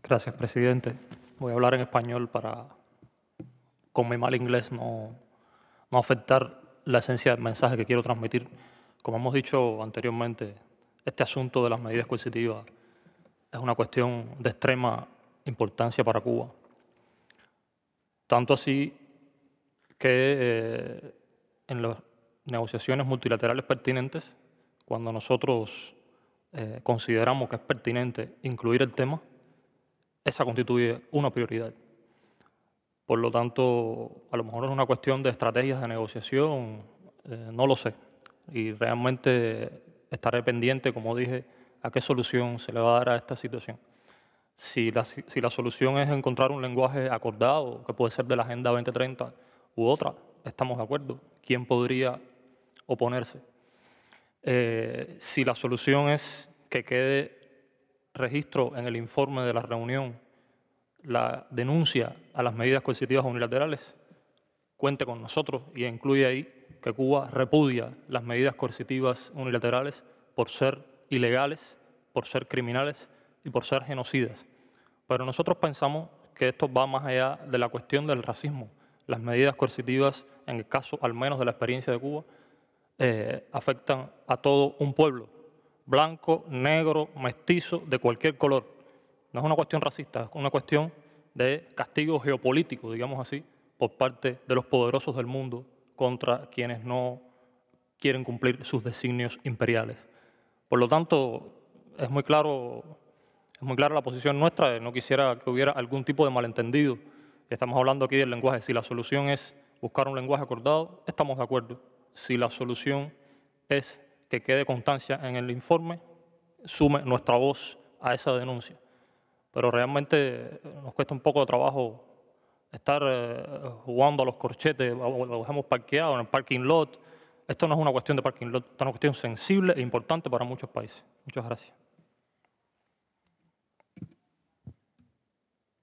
Gracias, presidente. Voy a hablar en español para, con mi mal inglés, no afectar la esencia del mensaje que quiero transmitir. Como hemos dicho anteriormente, este asunto de las medidas coercitivas es una cuestión de extrema importancia para Cuba. Tanto así que en las negociaciones multilaterales pertinentes, cuando nosotros consideramos que es pertinente incluir el tema, esa constituye una prioridad. Por lo tanto, a lo mejor es una cuestión de estrategias de negociación, no lo sé. Y realmente estaré pendiente, como dije, a qué solución se le va a dar a esta situación. Si la solución es encontrar un lenguaje acordado, que puede ser de la Agenda 2030 u otra, estamos de acuerdo. ¿Quién podría oponerse? Si la solución es que quede registro en el informe de la reunión la denuncia a las medidas coercitivas unilaterales, cuente con nosotros y incluye ahí que Cuba repudia las medidas coercitivas unilaterales por ser ilegales, por ser criminales y por ser genocidas. Pero nosotros pensamos que esto va más allá de la cuestión del racismo. Las medidas coercitivas, en el caso al menos de la experiencia de Cuba, afectan a todo un pueblo, blanco, negro, mestizo, de cualquier color. No es una cuestión racista, es una cuestión de castigo geopolítico, digamos así, por parte de los poderosos del mundo contra quienes no quieren cumplir sus designios imperiales. Por lo tanto, es muy clara la posición nuestra. No quisiera que hubiera algún tipo de malentendido. Estamos hablando aquí del lenguaje. Si la solución es buscar un lenguaje acordado, estamos de acuerdo. Si la solución es que quede constancia en el informe, sume nuestra voz a esa denuncia. Pero realmente nos cuesta un poco de trabajo estar jugando a los corchetes, lo dejamos parqueado en el parking lot. Esto no es una cuestión de parking lot, esto es una cuestión sensible e importante para muchos países. Muchas gracias.